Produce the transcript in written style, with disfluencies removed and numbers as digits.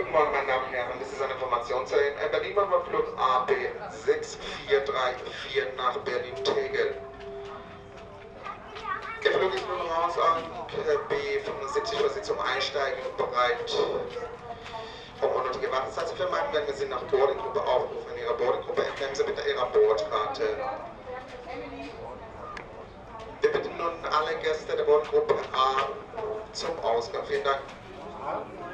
Guten Morgen, meine Damen und Herren. Das ist eine Information zu Berlin Flug AB 6434 nach Berlin-Tegel. Der Flug ist nun raus an B75 für Sie zum Einsteigen bereit. Um unnötige Wartezeit zu vermeiden, werden wir Sie nach Boardinggruppe aufrufen. In Ihrer Boardinggruppe entnehmen Sie bitte Ihre Bordkarte. Wir bitten nun alle Gäste der Boardinggruppe A zum Ausgang. Vielen Dank.